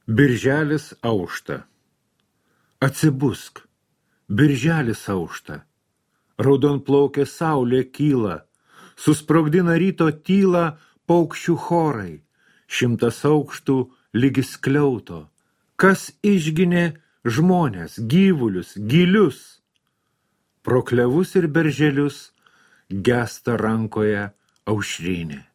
Birželis aušta. Atsibusk, birželis aušta. Raudonplaukė saulė kyla, susprogdina ryto tylą paukščių chorai, 100 aukštų lygi skliauto. Kas išginė žmones, gyvulius, gilius? Pro klevus ir berželius gęsta rankoje aušrinė.